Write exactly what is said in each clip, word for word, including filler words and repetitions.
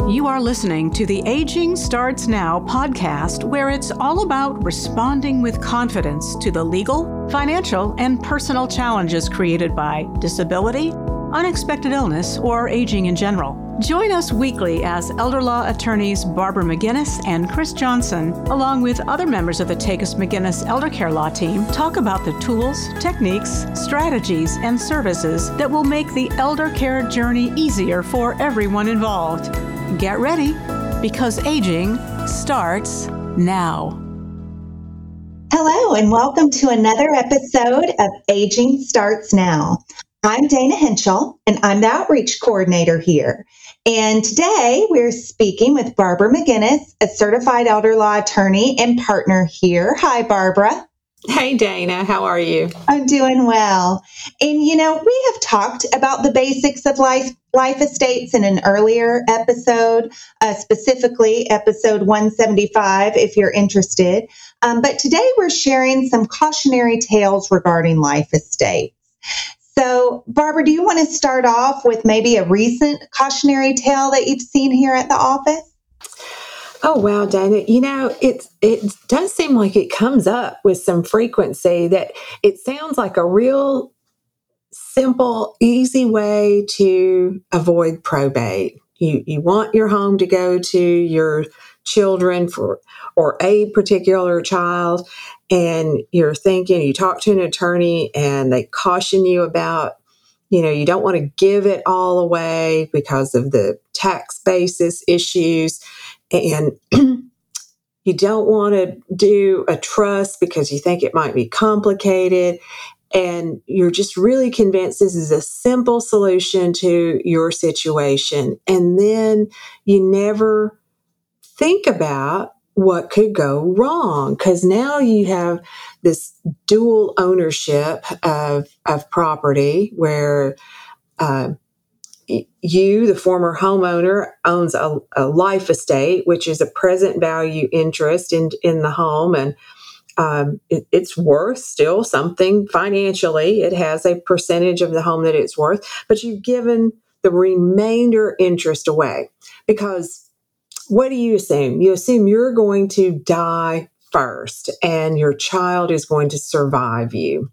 You are listening to the Aging Starts Now podcast, where it's all about responding with confidence to the legal, financial, and personal challenges created by disability, unexpected illness, or aging in general. Join us weekly as elder law attorneys Barbara McGinnis and Chris Johnson, along with other members of the Takacs McGinnis Elder Care Law team, talk about the tools, techniques, strategies, and services that will make the elder care journey easier for everyone involved. Get ready, because aging starts now. Hello, and welcome to another episode of Aging Starts Now. I'm Dana Henschel, and I'm the Outreach Coordinator here. And today we're speaking with Barbara McGinnis, a certified elder law attorney and partner here. Hi, Barbara. Hey, Dana. How are you? I'm doing well. And, you know, we have talked about the basics of life, life estates in an earlier episode, uh, specifically episode one seventy-five, if you're interested. Um, but today we're sharing some cautionary tales regarding life estates. So, Barbara, do you want to start off with maybe a recent cautionary tale that you've seen here at the office? Oh, wow, Dana. You know, it's, it does seem like it comes up with some frequency, that it sounds like a real simple, easy way to avoid probate. You, you want your home to go to your children for or a particular child, and you're thinking, you talk to an attorney and they caution you about, you know, you don't want to give it all away because of the tax basis issues, and you don't want to do a trust because you think it might be complicated, and you're just really convinced this is a simple solution to your situation. And then you never think about what could go wrong, because now you have this dual ownership of, of property where uh, you, the former homeowner, owns a, a life estate, which is a present value interest in, in the home. And um, it, it's worth still something financially. It has a percentage of the home that it's worth, but you've given the remainder interest away because what do you assume? You assume you're going to die first and your child is going to survive you.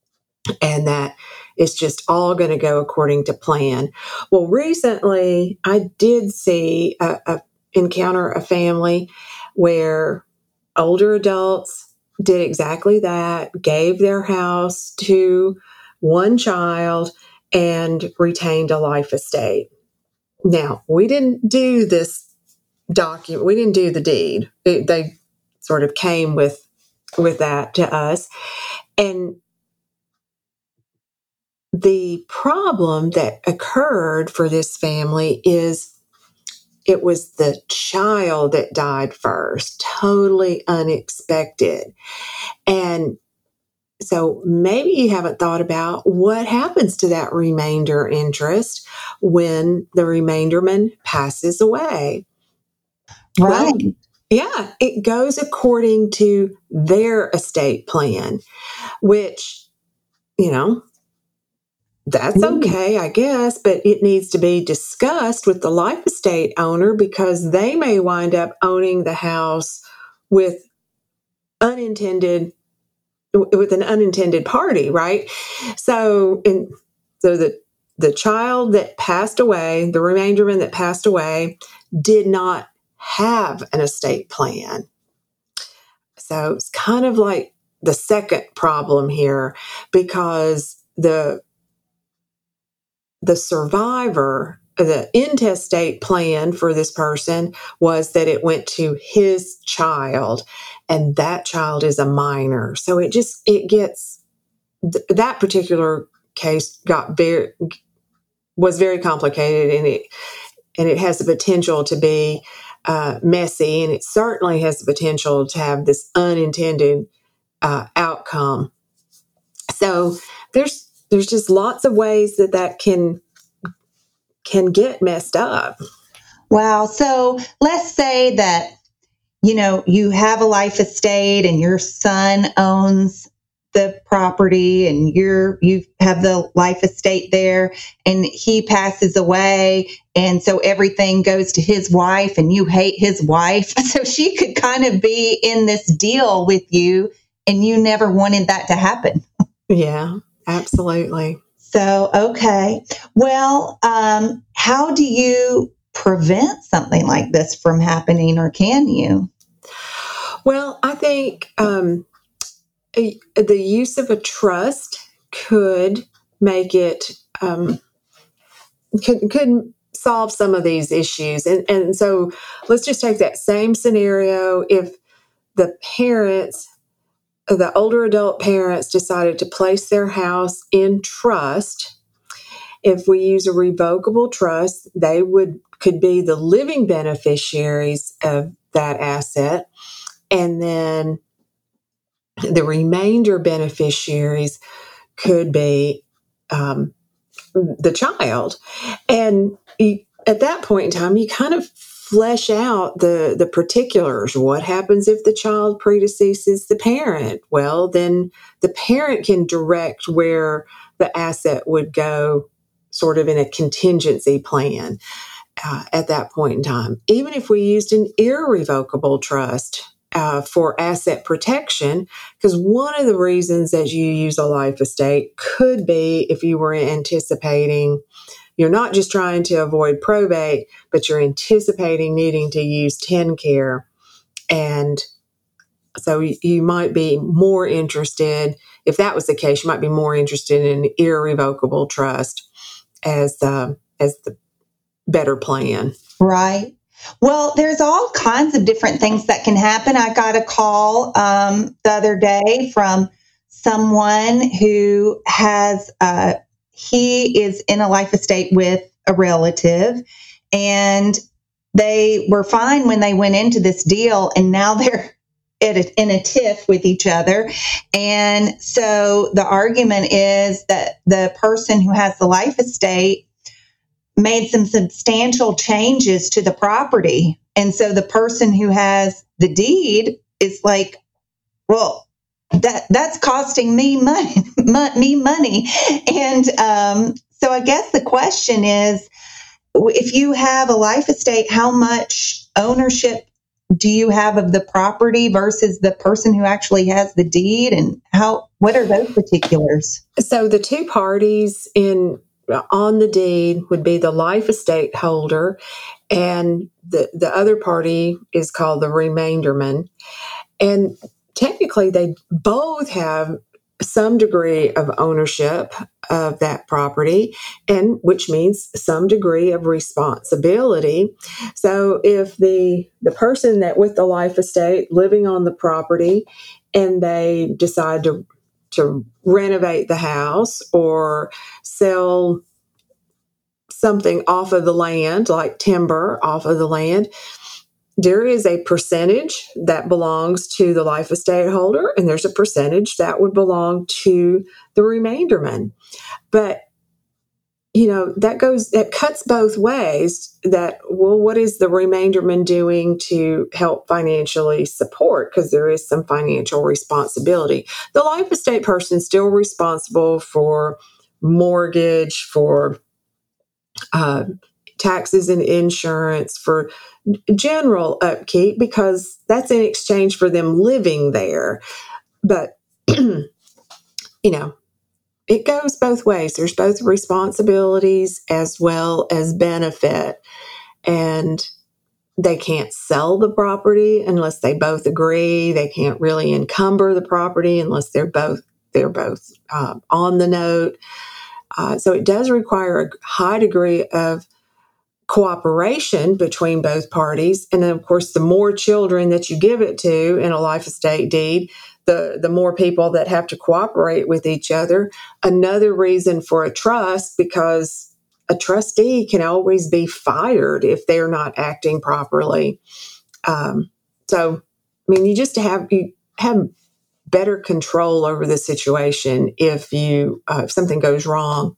And that it's just all going to go according to plan. Well, recently I did see, a, a, encounter a family where older adults did exactly that, gave their house to one child and retained a life estate. Now, we didn't do this document. We didn't do the deed. It, they sort of came with with that to us. And the problem that occurred for this family is it was the child that died first, totally unexpected. And so maybe you haven't thought about what happens to that remainder interest when the remainderman passes away. Right. Well, yeah, it goes according to their estate plan, which, you know, that's okay, I guess, but it needs to be discussed with the life estate owner because they may wind up owning the house with unintended, with an unintended party, right? So, and so the the child that passed away, the remainderman that passed away, did not have an estate plan. So it's kind of like the second problem here, because the the survivor, the intestate plan for this person was that it went to his child, and that child is a minor. So it just, it gets, th- that particular case got very, was very complicated, and it, and it has the potential to be uh, messy, and it certainly has the potential to have this unintended uh, outcome. So there's there's just lots of ways that that can can get messed up. Wow. So let's say that, you know, you have a life estate and your son owns the property and you're you have the life estate there, and he passes away, and so everything goes to his wife and you hate his wife. So she could kind of be in this deal with you, and you never wanted that to happen. Yeah, absolutely. So, okay. Well, um, how do you prevent something like this from happening, or can you? Well, I think um, a, the use of a trust could make it, um, could, could solve some of these issues. And, and so let's just take that same scenario. If the parents, the older adult parents decided to place their house in trust, if we use a revocable trust, they would could be the living beneficiaries of that asset. And then the remainder beneficiaries could be um, the child. And you, at that point in time, you kind of flesh out the, the particulars. What happens if the child predeceases the parent? Well, then the parent can direct where the asset would go, sort of in a contingency plan uh, at that point in time. Even if we used an irrevocable trust, Uh, for asset protection, because one of the reasons that you use a life estate could be if you were anticipating, you're not just trying to avoid probate, but you're anticipating needing to use TennCare. And so you, you might be more interested, if that was the case, you might be more interested in an irrevocable trust as the, as the better plan. Right. Well, there's all kinds of different things that can happen. I got a call um, the other day from someone who has, uh, he is in a life estate with a relative, and they were fine when they went into this deal, and now they're at a, in a tiff with each other. And so the argument is that the person who has the life estate made some substantial changes to the property. And so the person who has the deed is like, well, that that's costing me money, me money. And um, so I guess the question is, if you have a life estate, how much ownership do you have of the property versus the person who actually has the deed? And how, what are those particulars? So the two parties in on the deed would be the life estate holder, and the, the other party is called the remainderman. And technically, they both have some degree of ownership of that property, and which means some degree of responsibility. So if the the person that with the life estate living on the property, and they decide to to renovate the house or sell something off of the land, like timber off of the land, there is a percentage that belongs to the life estate holder, and there's a percentage that would belong to the remainderman. But, you know, that goes, that cuts both ways. That, well, what is the remainderman doing to help financially support? Because there is some financial responsibility. The life estate person is still responsible for mortgage, for uh, taxes and insurance, for general upkeep, because that's in exchange for them living there. But, you know, it goes both ways. There's both responsibilities as well as benefit. And they can't sell the property unless they both agree. They can't really encumber the property unless they're both they're both uh, on the note. Uh, so it does require a high degree of cooperation between both parties. And then, of course, the more children that you give it to in a life estate deed, the, the more people that have to cooperate with each other. Another reason for a trust, because a trustee can always be fired if they're not acting properly. Um, so, I mean, you just have you have better control over the situation if you uh, if something goes wrong.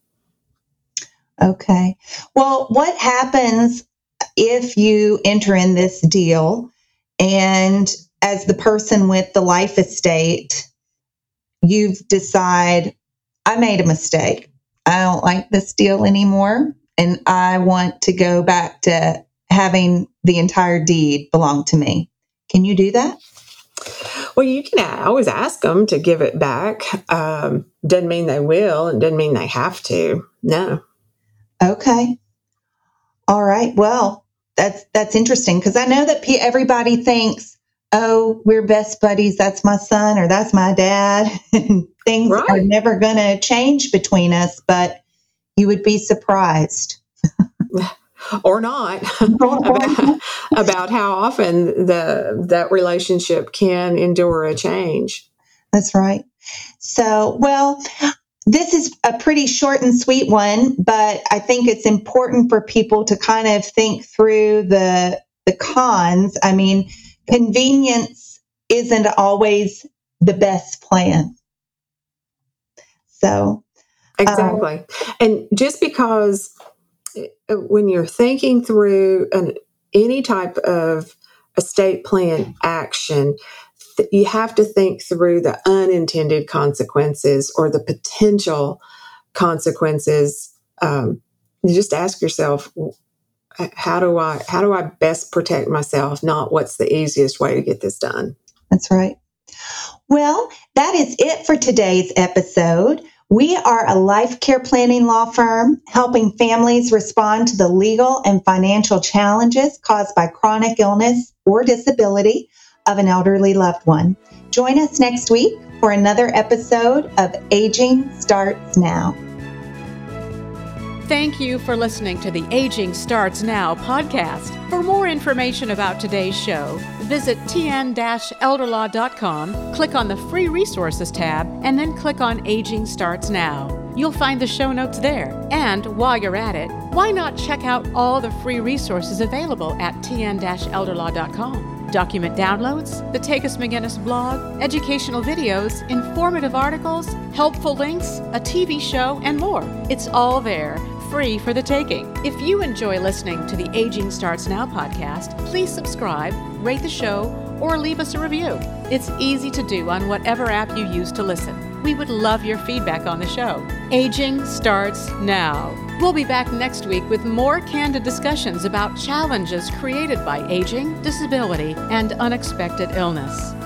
Okay. Well, what happens if you enter in this deal and as the person with the life estate, you've decided, I made a mistake. I don't like this deal anymore. And I want to go back to having the entire deed belong to me. Can you do that? Well, you can always ask them to give it back. Um, doesn't mean they will, and doesn't mean they have to. No. Okay. All right. Well, that's that's interesting, because I know that everybody thinks, oh, we're best buddies. That's my son or that's my dad. And things Right. are never going to change between us, but you would be surprised. Or not about, about how often the that relationship can endure a change. That's right. So, well, this is a pretty short and sweet one, but I think it's important for people to kind of think through the the cons. I mean, convenience isn't always the best plan. So, Exactly. Um, and just because when you're thinking through an, any type of estate plan action, th- you have to think through the unintended consequences or the potential consequences. Um, you just ask yourself, how do I how do I best protect myself? Not what's the easiest way to get this done. That's right. Well, that is it for today's episode. We are a life care planning law firm helping families respond to the legal and financial challenges caused by chronic illness or disability of an elderly loved one. Join us next week for another episode of Aging Starts Now. Thank you for listening to the Aging Starts Now podcast. For more information about today's show, visit t n dash elder law dot com, click on the Free Resources tab, and then click on Aging Starts Now. You'll find the show notes there. And while you're at it, why not check out all the free resources available at t n dash elder law dot com? Document downloads, the Takis McGinnis blog, educational videos, informative articles, helpful links, a T V show, and more. It's all there, free for the taking. If you enjoy listening to the Aging Starts Now podcast, please subscribe, rate the show, or leave us a review. It's easy to do on whatever app you use to listen. We would love your feedback on the show. Aging Starts Now. We'll be back next week with more candid discussions about challenges created by aging, disability, and unexpected illness.